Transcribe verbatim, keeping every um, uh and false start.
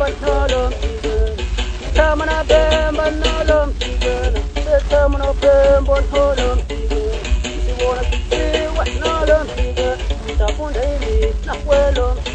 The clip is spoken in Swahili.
but no lum season. Time and a bam, but no lum season. The time and a bam, but no lum season. If you wanna see what no lum season, stop on daily, not well lum.